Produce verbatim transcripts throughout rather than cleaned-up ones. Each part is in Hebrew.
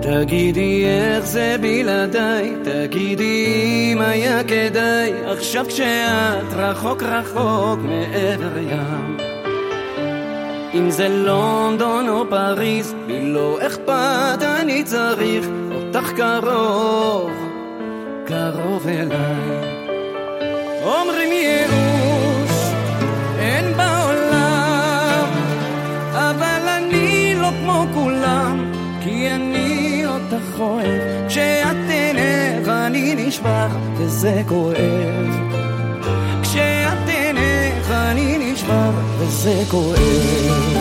תגידי איך זה בלעדיי, תגידי אם היה כדאי עכשיו כשאת רחוק רחוק מעבר ים. אם זה לונדון או פריז, לי לא אכפת, אני צריך אותך קרוב, קרוב אליי. אומרים ייאוש אין בעולם, אבל אני לא כמו כולם, כי אני אותך אוהב. כשאת עינך אני נשבר וזה כואב, כשאת עינך אני נשבר וזה כואב.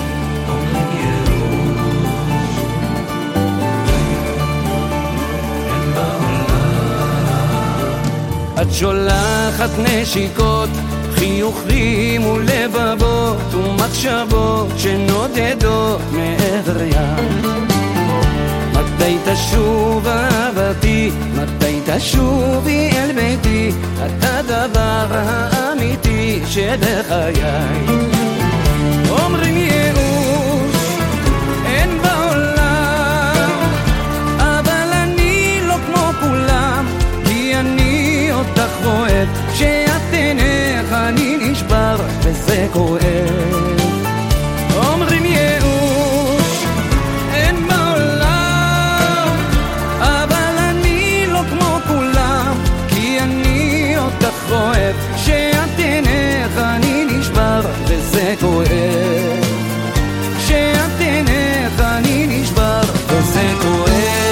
את שולחת נשיקות, חיוכים ולבבות ומחשבות שנודדות מעבר ים. מתי תשוב אהבתי, מתי תשובי אל ביתי, את הדבר האמיתי שבחיי. אומרים ייאוש אין בעולם, אבל אני לא כמו כולם, כי אני אותך אוהב. כשאת עינך אני נשבר וזה כואב. אומרים ייאוש אין בעולם, אבל אני לא כמו כולם, כי אני אותך אוהב. כשאת עינך אני נשבר וזה כואב, כשאת עינך אני נשבר וזה כואב.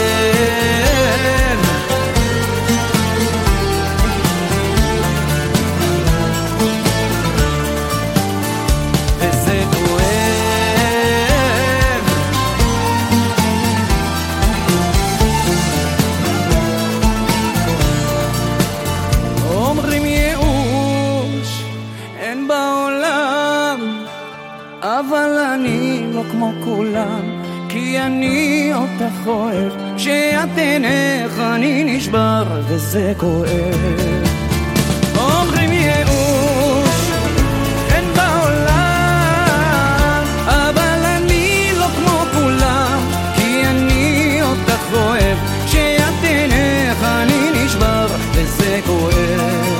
אבל אני לא כמו כולם, כי אני אותך אוהב. כשאת עינך אני נשבר וזה כואב. אומרים ייאוש אין בעולם, אבל אני לא כמו כולם, כי אני אותך אוהב. כשאת עינך אני נשבר וזה כואב,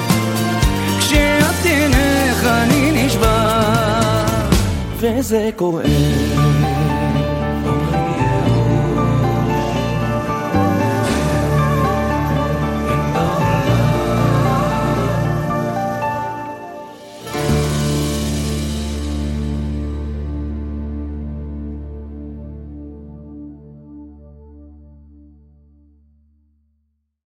כשאת עינך אני נשבר וזה כואב.